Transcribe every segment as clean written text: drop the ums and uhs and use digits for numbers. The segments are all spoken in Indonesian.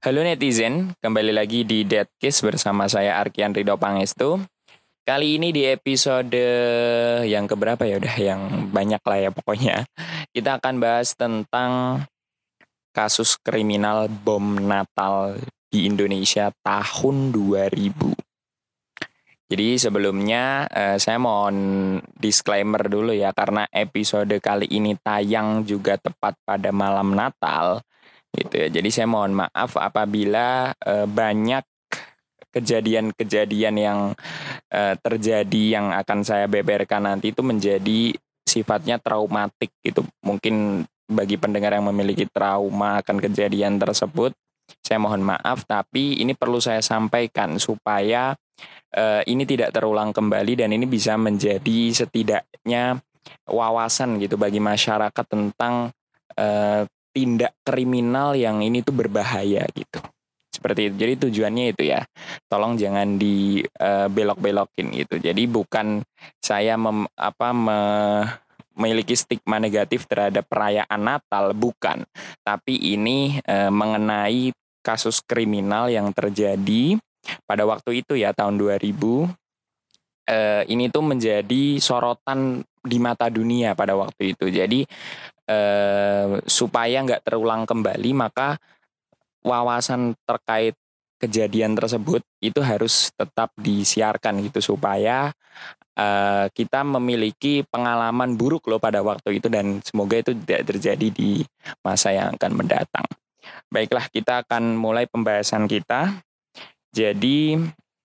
Halo netizen, kembali lagi di Deadcast bersama saya Arkian Rido Pangestu. Kali ini di episode yang keberapa ya, udah yang banyak lah ya pokoknya. Kita akan bahas tentang kasus kriminal bom Natal di Indonesia tahun 2000. Jadi sebelumnya saya mohon disclaimer dulu ya, karena episode kali ini tayang juga tepat pada malam Natal gitu ya. Jadi saya mohon maaf apabila banyak kejadian-kejadian yang terjadi yang akan saya beberkan nanti itu menjadi sifatnya traumatik gitu. Mungkin bagi pendengar yang memiliki trauma akan kejadian tersebut, saya mohon maaf, tapi ini perlu saya sampaikan supaya ini tidak terulang kembali dan ini bisa menjadi setidaknya wawasan gitu bagi masyarakat tentang eh, tindak kriminal yang ini tuh berbahaya gitu. Seperti itu. Jadi tujuannya itu ya. Tolong jangan dibelok-belokin gitu. Jadi bukan saya memiliki stigma negatif terhadap perayaan Natal, bukan. Tapi ini mengenai kasus kriminal yang terjadi pada waktu itu ya tahun 2000. Ini tuh menjadi sorotan di mata dunia pada waktu itu. Jadi supaya nggak terulang kembali, maka wawasan terkait kejadian tersebut itu harus tetap disiarkan gitu supaya kita memiliki pengalaman buruk loh pada waktu itu dan semoga itu tidak terjadi di masa yang akan mendatang. Baiklah, kita akan mulai pembahasan kita. Jadi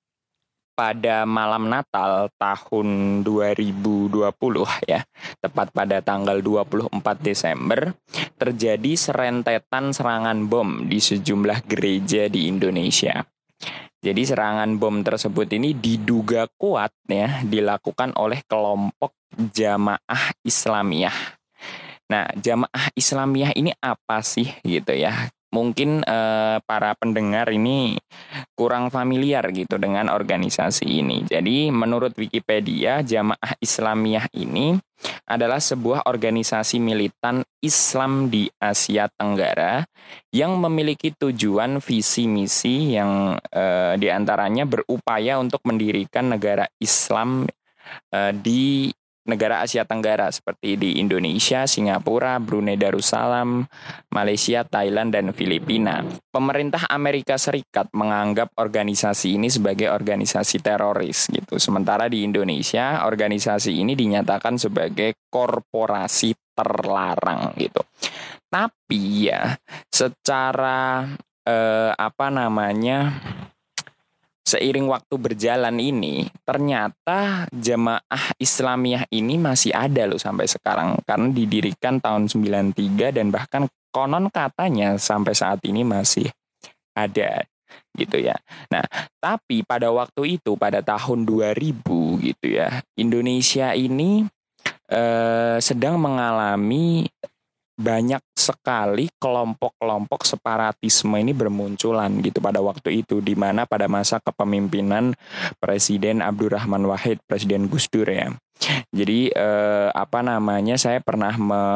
pada malam Natal tahun 2020 ya, tepat pada tanggal 24 Desember, terjadi serentetan serangan bom di sejumlah gereja di Indonesia. Jadi serangan bom tersebut ini diduga kuat ya dilakukan oleh kelompok Jamaah Islamiyah. Nah, Jamaah Islamiyah ini apa sih gitu ya? Mungkin para pendengar ini kurang familiar gitu dengan organisasi ini. Jadi menurut Wikipedia, Jamaah Islamiyah ini adalah sebuah organisasi militan Islam di Asia Tenggara yang memiliki tujuan visi misi yang diantaranya berupaya untuk mendirikan negara Islam di negara Asia Tenggara seperti di Indonesia, Singapura, Brunei Darussalam, Malaysia, Thailand, dan Filipina. Pemerintah Amerika Serikat menganggap organisasi ini sebagai organisasi teroris gitu. Sementara di Indonesia, organisasi ini dinyatakan sebagai korporasi terlarang gitu. Tapi ya, secara seiring waktu berjalan ini, ternyata Jamaah Islamiyah ini masih ada loh sampai sekarang. Karena didirikan tahun 93 dan bahkan konon katanya sampai saat ini masih ada gitu ya. Nah, tapi pada waktu itu, pada tahun 2000 gitu ya, Indonesia ini sedang mengalami banyak sekali kelompok-kelompok separatisme ini bermunculan gitu pada waktu itu, di mana pada masa kepemimpinan Presiden Abdurrahman Wahid, Presiden Gus Dur ya. Jadi saya pernah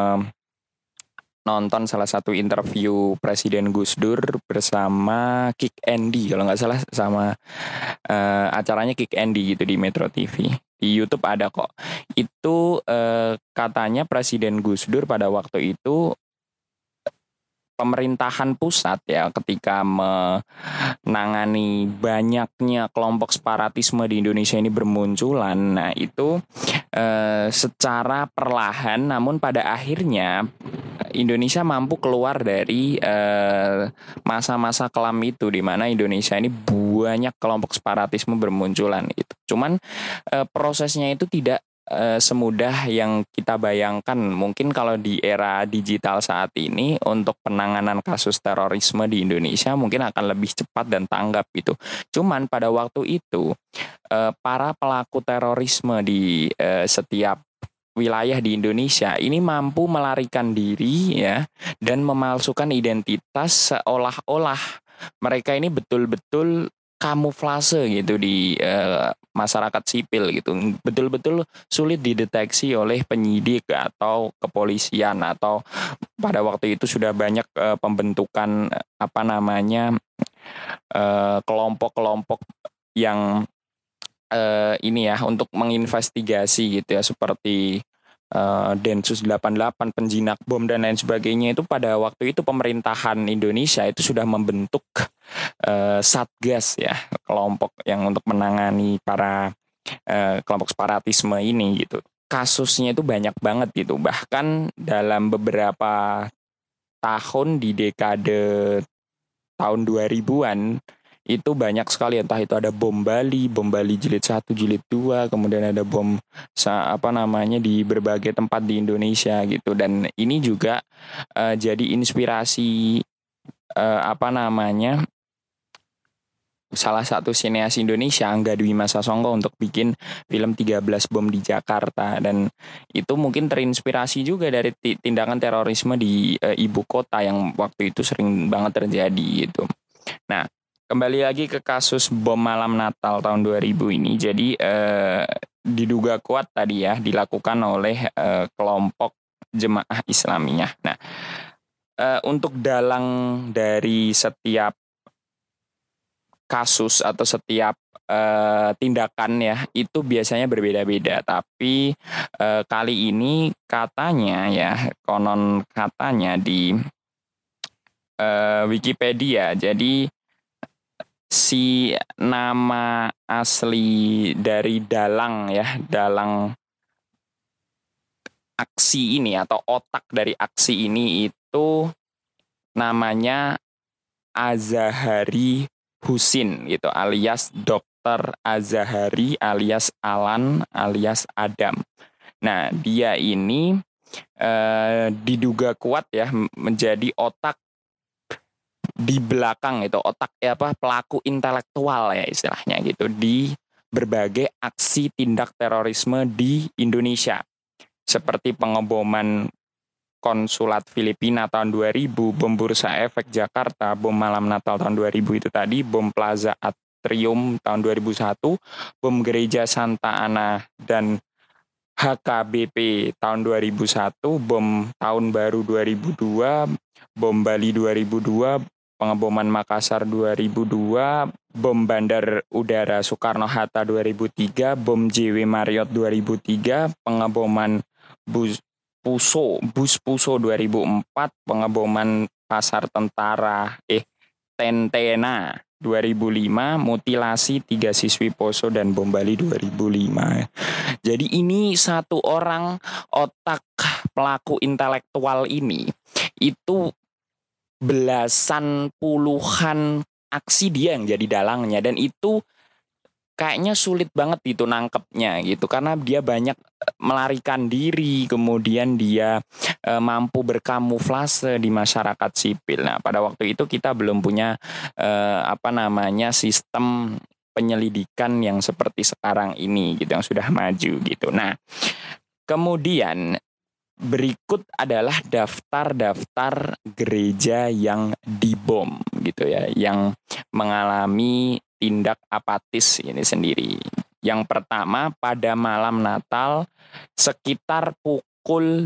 nonton salah satu interview Presiden Gus Dur bersama Kick Andy kalau nggak salah, sama acaranya Kick Andy gitu di Metro TV. Di YouTube ada kok. Itu katanya Presiden Gus Dur pada waktu itu pemerintahan pusat ya ketika menangani banyaknya kelompok separatisme di Indonesia ini bermunculan. Nah, itu secara perlahan namun pada akhirnya Indonesia mampu keluar dari masa-masa kelam itu di mana Indonesia ini banyak kelompok separatisme bermunculan itu. Cuman prosesnya itu tidak semudah yang kita bayangkan. Mungkin kalau di era digital saat ini untuk penanganan kasus terorisme di Indonesia mungkin akan lebih cepat dan tanggap gitu. Cuman pada waktu itu para pelaku terorisme di setiap wilayah di Indonesia ini mampu melarikan diri ya dan memalsukan identitas seolah-olah mereka ini betul-betul kamuflase gitu di masyarakat sipil gitu. Betul-betul sulit dideteksi oleh penyidik atau kepolisian, atau pada waktu itu sudah banyak pembentukan kelompok-kelompok yang ini ya untuk menginvestigasi gitu ya, seperti Densus 88, penjinak bom dan lain sebagainya. Itu pada waktu itu pemerintahan Indonesia itu sudah membentuk Satgas ya, kelompok yang untuk menangani para kelompok separatisme ini gitu. Kasusnya itu banyak banget gitu. Bahkan dalam beberapa tahun di dekade tahun 2000-an itu banyak sekali, entah itu ada bom Bali jilid 1, jilid 2, kemudian ada bom di berbagai tempat di Indonesia gitu. Dan ini juga jadi inspirasi salah satu sineas Indonesia, Angga Dwi Masa Songko, untuk bikin film 13 Bom di Jakarta. Dan itu mungkin terinspirasi juga dari tindakan terorisme di ibu kota yang waktu itu sering banget terjadi gitu. Nah, kembali lagi ke kasus bom malam Natal tahun 2000 ini. Jadi diduga kuat tadi ya dilakukan oleh kelompok jemaah Islamiyah. Nah, untuk dalang dari setiap kasus atau setiap tindakan ya itu biasanya berbeda-beda, tapi kali ini katanya ya, konon katanya di Wikipedia, jadi si nama asli dari dalang ya, dalang aksi ini atau otak dari aksi ini itu namanya Azahari Husin gitu, alias Dokter Azahari alias Alan alias Adam. Nah, dia ini diduga kuat ya menjadi otak di belakang itu, otak pelaku intelektual ya istilahnya gitu di berbagai aksi tindak terorisme di Indonesia, seperti pengeboman konsulat Filipina tahun 2000, bom Bursa Efek Jakarta, bom malam Natal tahun 2000 itu tadi, bom Plaza Atrium tahun 2001, bom Gereja Santa Ana dan HKBP tahun 2001, bom Tahun Baru 2002, bom Bali 2002, pengeboman Makassar 2002, bom Bandar Udara Soekarno-Hatta 2003, bom JW Marriott 2003, pengeboman bus Puso 2004, pengeboman Pasar Tentara Tentena 2005, mutilasi 3 siswi Poso dan bom Bali 2005. Jadi ini satu orang otak pelaku intelektual ini itu belasan puluhan aksi dia yang jadi dalangnya, dan itu kayaknya sulit banget itu nangkepnya gitu, karena dia banyak melarikan diri, kemudian dia mampu berkamuflase di masyarakat sipil. Nah, pada waktu itu kita belum punya sistem penyelidikan yang seperti sekarang ini gitu, yang sudah maju gitu. Nah, kemudian berikut adalah daftar-daftar gereja yang dibom gitu ya, yang mengalami tindak apatis ini sendiri. Yang pertama, pada malam Natal sekitar pukul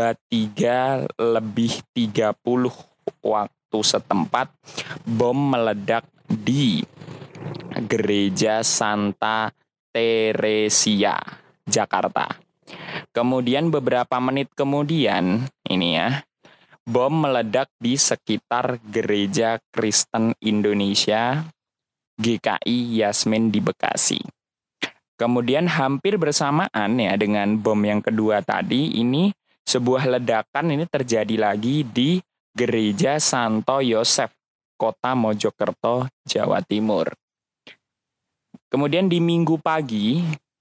23:30 waktu setempat, bom meledak di Gereja Santa Teresia, Jakarta. Kemudian beberapa menit kemudian ini ya, bom meledak di sekitar Gereja Kristen Indonesia GKI Yasmin di Bekasi. Kemudian hampir bersamaan ya dengan bom yang kedua tadi, ini sebuah ledakan ini terjadi lagi di Gereja Santo Yosef, Kota Mojokerto, Jawa Timur. Kemudian di Minggu pagi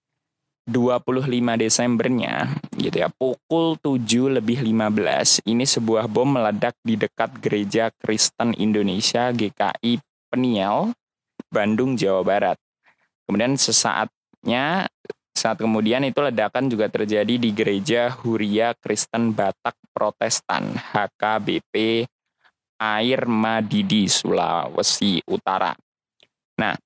25 Desembernya gitu ya, pukul 7:15 ini sebuah bom meledak di dekat Gereja Kristen Indonesia GKI Peniel, Bandung, Jawa Barat. Kemudian saat kemudian itu ledakan juga terjadi di Gereja Huria Kristen Batak Protestan HKBP Air Madidi, Sulawesi Utara. Nah,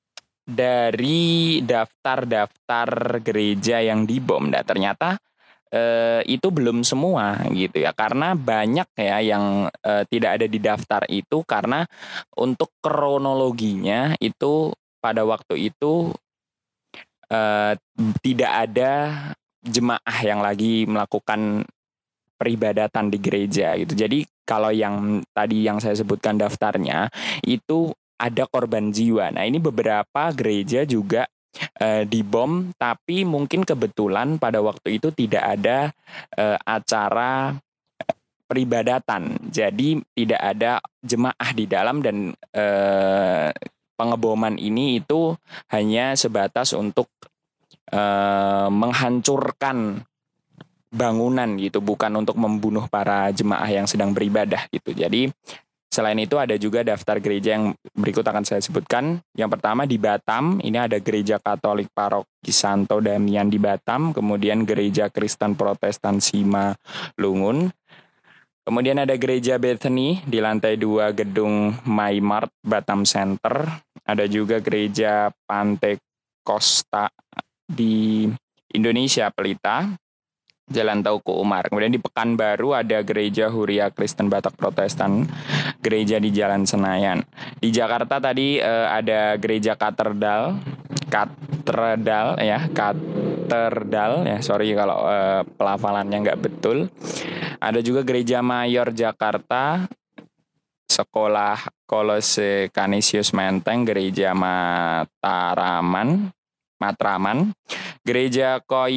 dari daftar-daftar gereja yang dibom, ternyata itu belum semua gitu ya, karena banyak ya yang tidak ada di daftar itu karena untuk kronologinya itu pada waktu itu eh, tidak ada jemaah yang lagi melakukan peribadatan di gereja gitu. Jadi kalau yang tadi yang saya sebutkan daftarnya itu ada korban jiwa. Nah, ini beberapa gereja juga dibom, tapi mungkin kebetulan pada waktu itu tidak ada acara peribadatan. Jadi tidak ada jemaah di dalam dan pengeboman ini itu hanya sebatas untuk menghancurkan bangunan gitu, bukan untuk membunuh para jemaah yang sedang beribadah gitu. Jadi selain itu ada juga daftar gereja yang berikut akan saya sebutkan. Yang pertama di Batam, ini ada Gereja Katolik Paroki Santo Damian di Batam, kemudian Gereja Kristen Protestan Simalungun, kemudian ada Gereja Bethany di lantai 2 gedung MyMart Batam Center, ada juga Gereja Pantai Costa di Indonesia Pelita, Jalan Tauku Umar. Kemudian di Pekanbaru ada Gereja Huria Kristen Batak Protestan, gereja di Jalan Senayan. Di Jakarta tadi ada Gereja Katedral ya. Sorry kalau pelafalannya nggak betul. Ada juga Gereja Mayor Jakarta, Sekolah Kolose Canisius Menteng, Gereja Matraman, Gereja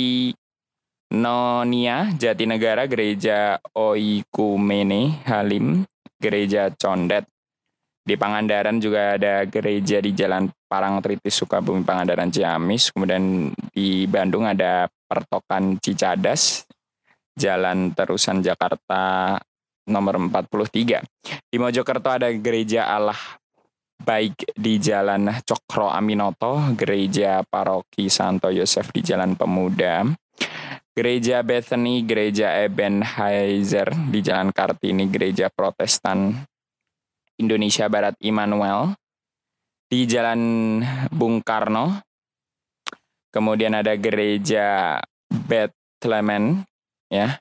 Koinonia Jatinegara, Gereja Oikumene Halim, Gereja Condet. Di Pangandaran juga ada gereja di Jalan Parangtritis Sukabumi Pangandaran Ciamis. Kemudian di Bandung ada Pertokan Cicadas, Jalan Terusan Jakarta nomor 43. Di Mojokerto ada Gereja Allah Baik di Jalan Cokro Aminoto, Gereja Paroki Santo Yosef di Jalan Pemuda, Gereja Bethany, Gereja Ebenezer di Jalan Kartini, Gereja Protestan Indonesia Barat Immanuel di Jalan Bung Karno. Kemudian ada Gereja Bethlehem ya.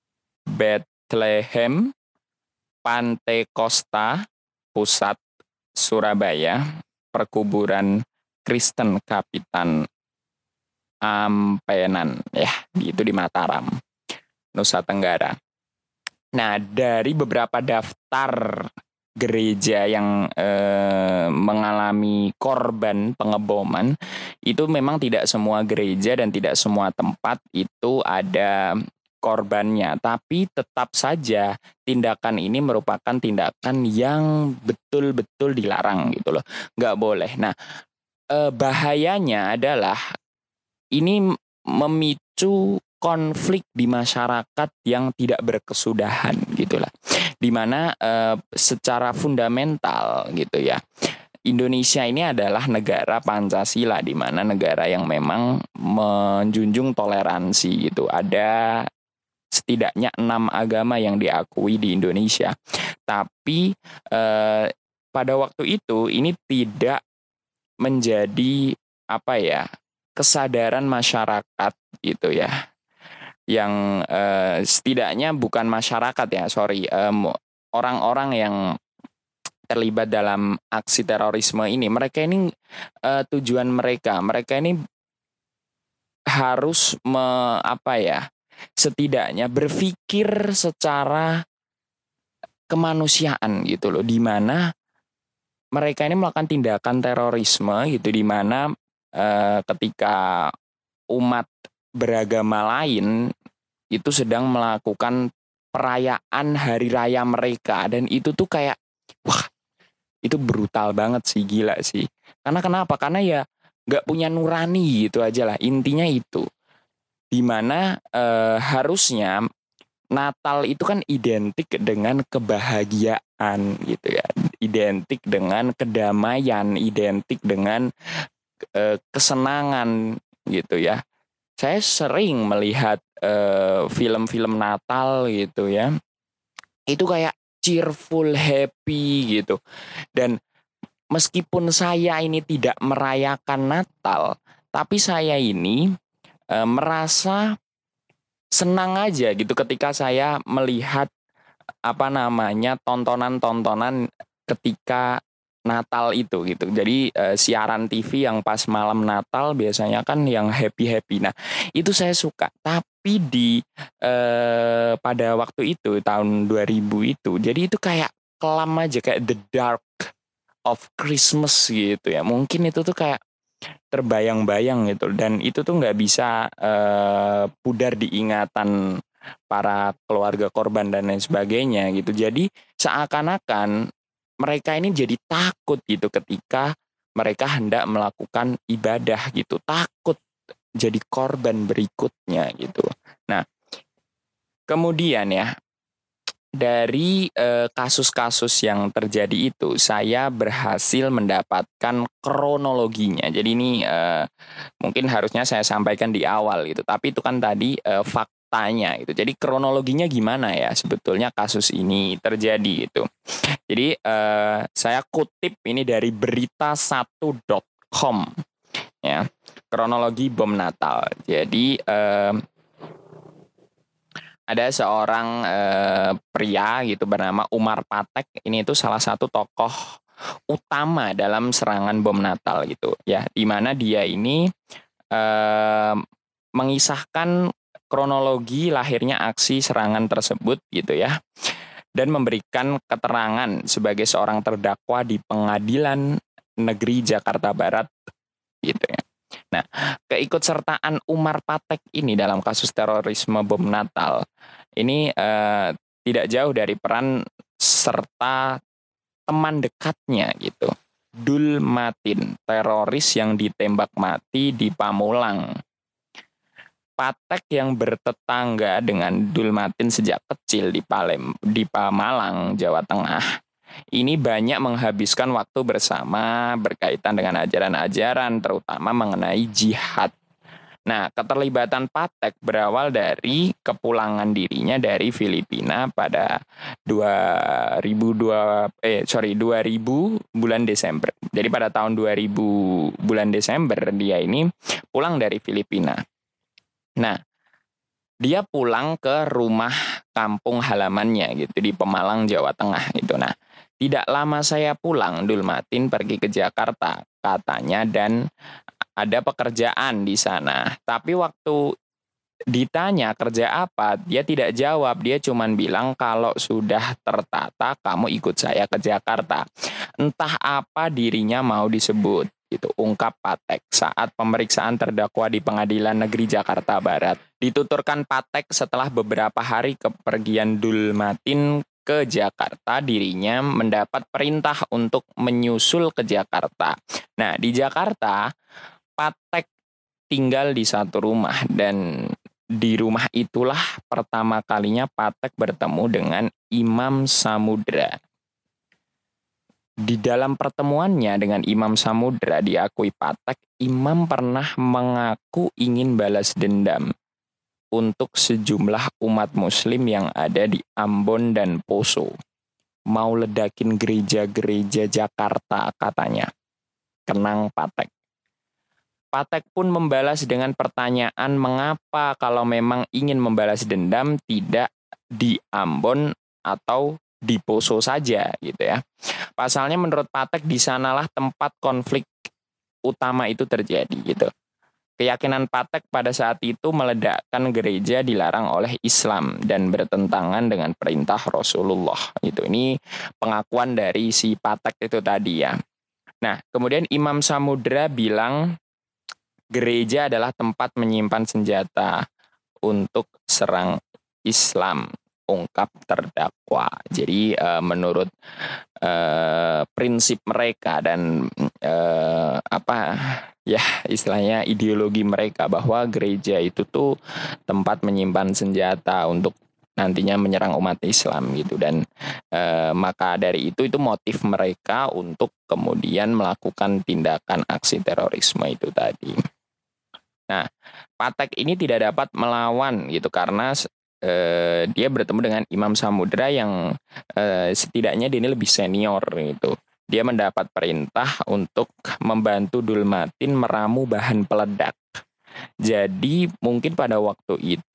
Bethlehem Pantai Costa Pusat Surabaya, Perkuburan Kristen Kapitan Ampenan ya, itu di Mataram, Nusa Tenggara. Nah, dari beberapa daftar gereja yang mengalami korban pengeboman, itu memang tidak semua gereja dan tidak semua tempat itu ada korbannya, tapi tetap saja tindakan ini merupakan tindakan yang betul-betul dilarang gitu loh, nggak boleh. Nah, bahayanya adalah ini memicu konflik di masyarakat yang tidak berkesudahan gitulah, dimana secara fundamental gitu ya, Indonesia ini adalah negara Pancasila, di mana negara yang memang menjunjung toleransi gitu. Ada setidaknya 6 agama yang diakui di Indonesia. Tapi pada waktu itu ini tidak menjadi kesadaran masyarakat gitu ya. Yang setidaknya bukan masyarakat ya, orang-orang yang terlibat dalam aksi terorisme ini, mereka ini tujuan mereka ini harus setidaknya berpikir secara kemanusiaan gitu loh, di mana mereka ini melakukan tindakan terorisme gitu, di mana ketika umat beragama lain itu sedang melakukan perayaan hari raya mereka, dan itu tuh kayak wah, itu brutal banget sih, gila sih. Karena kenapa? Karena ya nggak punya nurani gitu aja lah, intinya itu. Dimana harusnya Natal itu kan identik dengan kebahagiaan gitu ya, identik dengan kedamaian, identik dengan kesenangan gitu ya. Saya sering melihat film-film Natal gitu ya, itu kayak cheerful, happy gitu. Dan meskipun saya ini tidak merayakan Natal, tapi saya ini merasa senang aja gitu ketika saya melihat tontonan-tontonan ketika Natal itu gitu. Jadi siaran TV yang pas malam Natal biasanya kan yang happy-happy. Nah, itu saya suka. Tapi pada waktu itu tahun 2000 itu, jadi itu kayak kelam aja, kayak the dark of Christmas gitu ya. Mungkin itu tuh kayak terbayang-bayang gitu, dan itu tuh nggak bisa pudar di ingatan para keluarga korban dan lain sebagainya gitu. Jadi seakan-akan mereka ini jadi takut gitu ketika mereka hendak melakukan ibadah gitu, takut jadi korban berikutnya gitu. Nah, kemudian ya, dari kasus-kasus yang terjadi itu, saya berhasil mendapatkan kronologinya. Jadi ini mungkin harusnya saya sampaikan di awal gitu, tapi itu kan tadi faktanya gitu. Jadi kronologinya gimana ya sebetulnya kasus ini terjadi itu. Jadi saya kutip ini dari berita1.com ya, kronologi bom Natal. Jadi ada seorang pria gitu bernama Umar Patek. Ini itu salah satu tokoh utama dalam serangan bom Natal gitu ya, di mana dia ini mengisahkan kronologi lahirnya aksi serangan tersebut gitu ya, dan memberikan keterangan sebagai seorang terdakwa di Pengadilan Negeri Jakarta Barat gitu ya. Nah, keikutsertaan Umar Patek ini dalam kasus terorisme bom Natal ini tidak jauh dari peran serta teman dekatnya gitu, Dul Matin, teroris yang ditembak mati di Pamulang. Patek yang bertetangga dengan Dul Matin sejak kecil di Pamalang, Jawa Tengah, ini banyak menghabiskan waktu bersama berkaitan dengan ajaran-ajaran, terutama mengenai jihad. Nah, keterlibatan Patek berawal dari kepulangan dirinya dari Filipina pada 2000 bulan Desember. Jadi pada tahun 2000 bulan Desember dia ini pulang dari Filipina. Nah, dia pulang ke rumah kampung halamannya gitu di Pemalang, Jawa Tengah gitu. Nah, tidak lama saya pulang, Dul Matin pergi ke Jakarta katanya, dan ada pekerjaan di sana. Tapi waktu ditanya kerja apa, dia tidak jawab. Dia cuma bilang kalau sudah tertata kamu ikut saya ke Jakarta. Entah apa dirinya mau disebut. Itu ungkap Patek saat pemeriksaan terdakwa di Pengadilan Negeri Jakarta Barat. Dituturkan Patek setelah beberapa hari kepergian Dul Matin ke Jakarta, dirinya mendapat perintah untuk menyusul ke Jakarta. Nah, di Jakarta Patek tinggal di satu rumah, dan di rumah itulah pertama kalinya Patek bertemu dengan Imam Samudra. Di dalam pertemuannya dengan Imam Samudra, diakui Patek, Imam pernah mengaku ingin balas dendam untuk sejumlah umat muslim yang ada di Ambon dan Poso. Mau ledakin gereja-gereja Jakarta katanya. Kenang Patek. Patek pun membalas dengan pertanyaan mengapa kalau memang ingin membalas dendam tidak di Ambon atau di Poso saja gitu ya. Pasalnya menurut Patek di sanalah tempat konflik utama itu terjadi gitu. Keyakinan Patek pada saat itu meledakkan gereja dilarang oleh Islam dan bertentangan dengan perintah Rasulullah gitu. Ini pengakuan dari si Patek itu tadi ya. Nah, kemudian Imam Samudra bilang gereja adalah tempat menyimpan senjata untuk serang Islam, ungkap terdakwa. Jadi menurut prinsip mereka dan istilahnya ideologi mereka, bahwa gereja itu tuh tempat menyimpan senjata untuk nantinya menyerang umat Islam gitu, dan maka dari itu motif mereka untuk kemudian melakukan tindakan aksi terorisme itu tadi. Nah, Patek ini tidak dapat melawan gitu karena dia bertemu dengan Imam Samudra yang setidaknya dia ini lebih senior gitu. Dia mendapat perintah untuk membantu Dul Matin meramu bahan peledak. Jadi mungkin pada waktu itu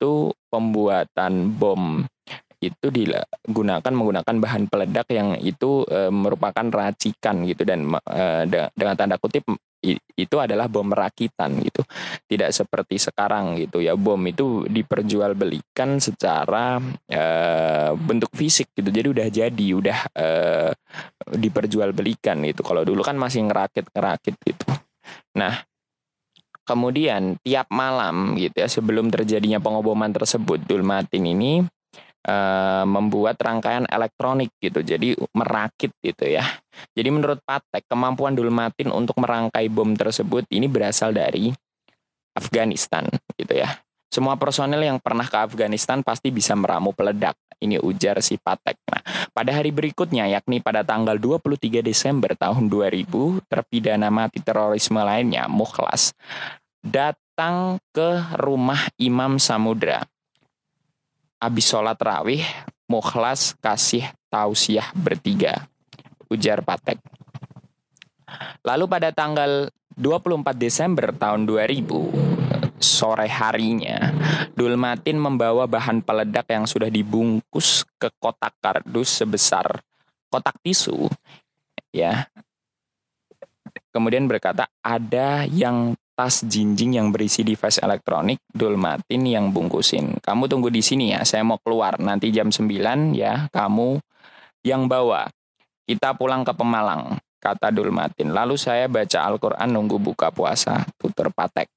pembuatan bom itu menggunakan bahan peledak yang itu merupakan racikan gitu, dan dengan tanda kutip itu adalah bom rakitan gitu. Tidak seperti sekarang gitu ya, bom itu diperjualbelikan secara bentuk fisik gitu. Jadi udah diperjualbelikan gitu. Kalau dulu kan masih ngerakit gitu. Nah, kemudian tiap malam gitu ya, sebelum terjadinya pengoboman tersebut, Dulmatin ini membuat rangkaian elektronik gitu, jadi merakit gitu ya. Jadi menurut Patek, kemampuan Dulmatin untuk merangkai bom tersebut ini berasal dari Afghanistan gitu ya. Semua personel yang pernah ke Afghanistan pasti bisa meramu peledak. Ini ujar si Patek. Nah, pada hari berikutnya, yakni pada tanggal 23 Desember tahun 2000, terpidana mati terorisme lainnya, Mukhlas, datang ke rumah Imam Samudra. Abis sholat rawih, Mukhlas kasih tausiah bertiga, ujar Patek. Lalu pada tanggal 24 Desember tahun 2000, sore harinya, Dulmatin membawa bahan peledak yang sudah dibungkus ke kotak kardus sebesar kotak tisu, ya. Kemudian berkata, ada yang tas jinjing yang berisi device elektronik, Dulmatin yang bungkusin. Kamu tunggu di sini ya, saya mau keluar. Nanti jam 9 ya, kamu yang bawa. Kita pulang ke Pemalang, kata Dulmatin. Lalu saya baca Al-Quran nunggu buka puasa, tutur Patek.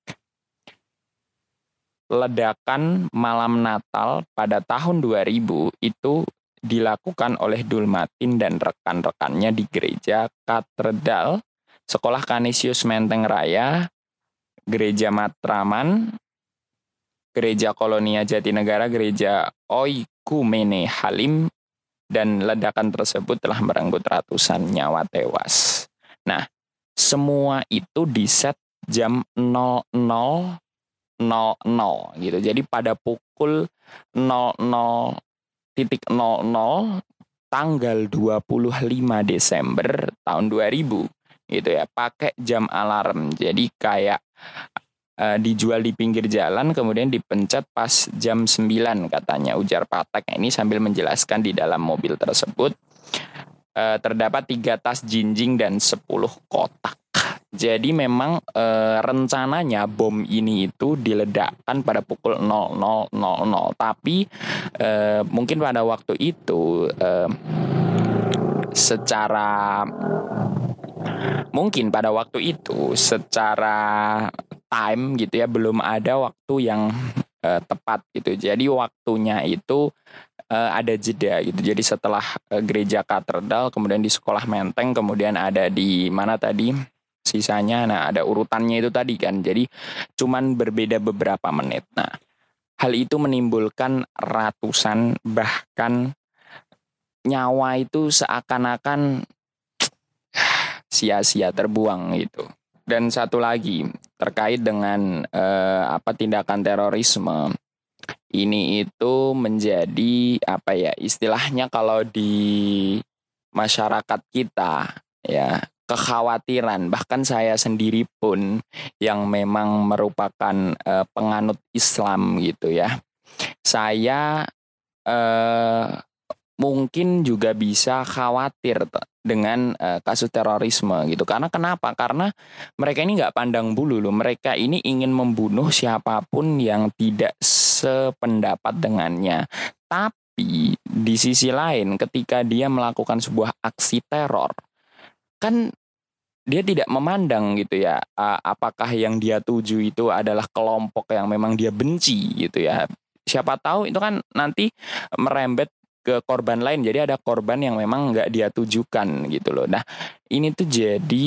Ledakan malam Natal pada tahun 2000 itu dilakukan oleh Dulmatin dan rekan-rekannya di gereja Katedral, Sekolah Kanisius Menteng Raya, Gereja Matraman, Gereja Kolonia Jatinegara, Gereja Oikumene Halim, dan ledakan tersebut telah merenggut ratusan nyawa tewas. Nah, semua itu diset jam 00.00 gitu. Jadi pada pukul 00.00 tanggal 25 Desember tahun 2000 gitu ya, pakai jam alarm. Jadi kayak dijual di pinggir jalan, kemudian dipencet pas jam 9 katanya, ujar Patek. Ini sambil menjelaskan di dalam mobil tersebut terdapat 3 tas jinjing dan 10 kotak. Jadi memang rencananya bom ini itu diledakkan pada pukul 00.00, tapi mungkin pada waktu itu secara time gitu ya, belum ada waktu yang tepat gitu. Jadi waktunya itu ada jeda gitu. Jadi setelah gereja Katedral, kemudian di sekolah Menteng, kemudian ada di mana tadi sisanya. Nah, ada urutannya itu tadi kan. Jadi cuman berbeda beberapa menit. Nah, hal itu menimbulkan ratusan, bahkan nyawa itu seakan-akan sia-sia terbuang gitu. Dan satu lagi terkait dengan tindakan terorisme ini itu menjadi istilahnya kalau di masyarakat kita ya, kekhawatiran. Bahkan saya sendiri pun yang memang merupakan penganut Islam gitu ya, saya mungkin juga bisa khawatir dengan kasus terorisme gitu. Karena kenapa? Karena mereka ini nggak pandang bulu loh. Mereka ini ingin membunuh siapapun yang tidak sependapat dengannya. Tapi di sisi lain, ketika dia melakukan sebuah aksi teror, kan dia tidak memandang gitu ya, apakah yang dia tuju itu adalah kelompok yang memang dia benci gitu ya. Siapa tahu itu kan nanti merembet ke korban lain, jadi ada korban yang memang nggak dia tujukan gitu loh. Nah, ini tuh jadi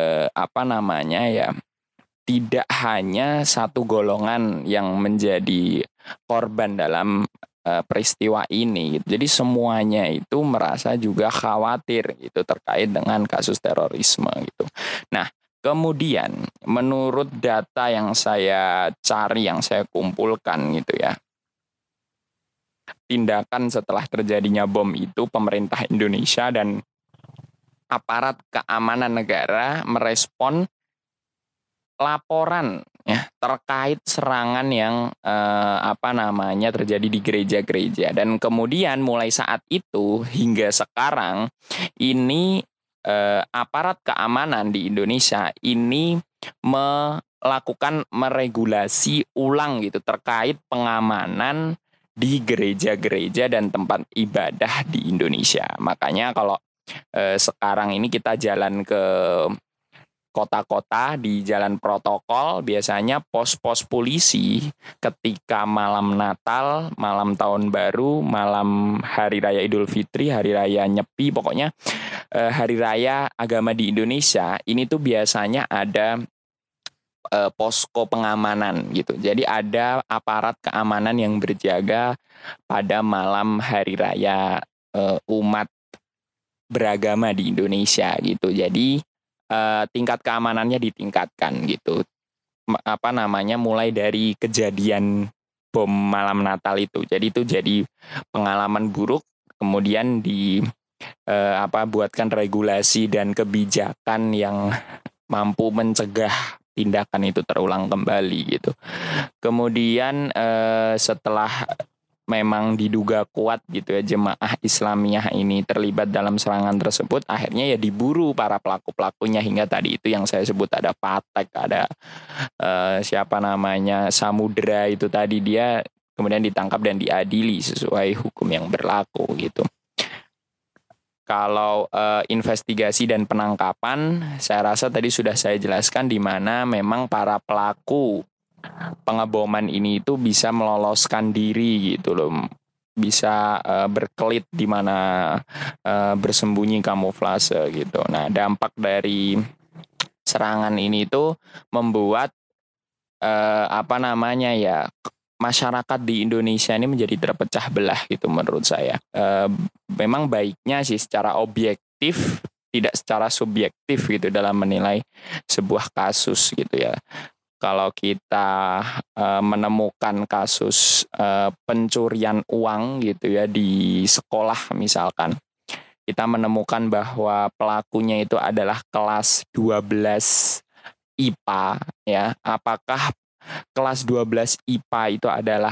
tidak hanya satu golongan yang menjadi korban dalam peristiwa ini gitu. Jadi semuanya itu merasa juga khawatir gitu terkait dengan kasus terorisme gitu. Nah, kemudian menurut data yang saya cari, yang saya kumpulkan gitu ya, tindakan setelah terjadinya bom itu, pemerintah Indonesia dan aparat keamanan negara merespon laporan ya terkait serangan yang terjadi di gereja-gereja, dan kemudian mulai saat itu hingga sekarang ini aparat keamanan di Indonesia ini melakukan meregulasi ulang gitu terkait pengamanan di gereja-gereja dan tempat ibadah di Indonesia. Makanya kalau sekarang ini kita jalan ke kota-kota di jalan protokol, biasanya pos-pos polisi ketika malam Natal, malam Tahun Baru, malam Hari Raya Idul Fitri, Hari Raya Nyepi, pokoknya hari raya agama di Indonesia ini tuh biasanya ada posko pengamanan gitu. Jadi ada aparat keamanan yang berjaga pada malam hari raya umat beragama di Indonesia gitu. Jadi tingkat keamanannya ditingkatkan gitu. Mulai dari kejadian bom malam Natal itu. Jadi itu jadi pengalaman buruk, kemudian buatkan regulasi dan kebijakan yang mampu mencegah tindakan itu terulang kembali gitu. Kemudian setelah memang diduga kuat gitu ya jemaah Islamiyah ini terlibat dalam serangan tersebut, akhirnya ya diburu para pelaku-pelakunya, hingga tadi itu yang saya sebut ada Patek, ada Samudra itu tadi, dia kemudian ditangkap dan diadili sesuai hukum yang berlaku gitu. Kalau investigasi dan penangkapan, saya rasa tadi sudah saya jelaskan di mana memang para pelaku pengeboman ini itu bisa meloloskan diri gitu loh, bisa berkelit di mana bersembunyi kamuflase gitu. Nah, dampak dari serangan ini itu membuat masyarakat di Indonesia ini menjadi terpecah belah gitu menurut saya. Memang baiknya sih secara objektif, tidak secara subjektif gitu dalam menilai sebuah kasus gitu ya. Kalau kita menemukan kasus pencurian uang gitu ya di sekolah misalkan, kita menemukan bahwa pelakunya itu adalah kelas 12 IPA ya. Apakah kelas 12 IPA itu adalah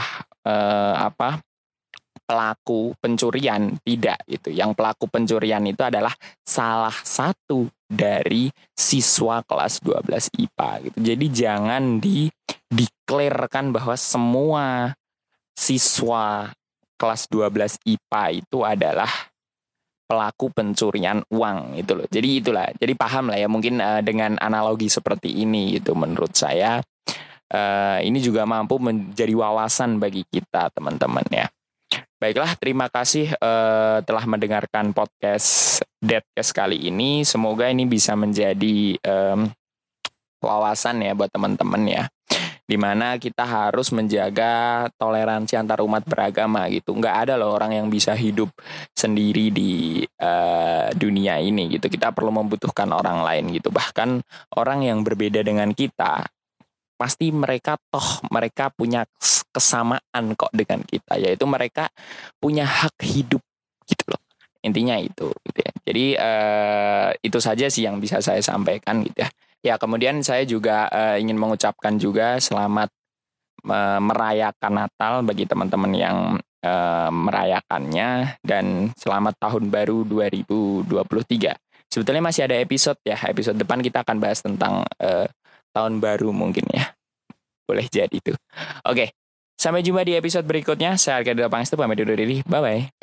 pelaku pencurian? Tidak gitu. Yang pelaku pencurian itu adalah salah satu dari siswa kelas 12 IPA gitu. Jadi jangan dideklarkan bahwa semua siswa kelas 12 IPA itu adalah pelaku pencurian uang gitu loh. Jadi itulah. Jadi paham lah ya mungkin dengan analogi seperti ini gitu, menurut saya ini juga mampu menjadi wawasan bagi kita teman-teman ya. Baiklah, terima kasih telah mendengarkan podcast Deadcast kali ini. Semoga ini bisa menjadi wawasan ya buat teman-teman ya. Dimana kita harus menjaga toleransi antar umat beragama gitu. Nggak ada loh orang yang bisa hidup sendiri di dunia ini gitu. Kita perlu membutuhkan orang lain gitu. Bahkan orang yang berbeda dengan kita, pasti mereka punya kesamaan kok dengan kita, yaitu mereka punya hak hidup gitu loh. Intinya itu gitu ya. Jadi itu saja sih yang bisa saya sampaikan gitu ya. Ya, kemudian saya juga ingin mengucapkan juga selamat merayakan Natal bagi teman-teman yang merayakannya, dan selamat tahun baru 2023. Sebetulnya masih ada episode ya. Episode depan kita akan bahas tentang tahun baru mungkin ya. Boleh jadi itu. Oke. Sampai jumpa di episode berikutnya. Saya Arkadiel Pangestu pamit undur diri. Bye-bye.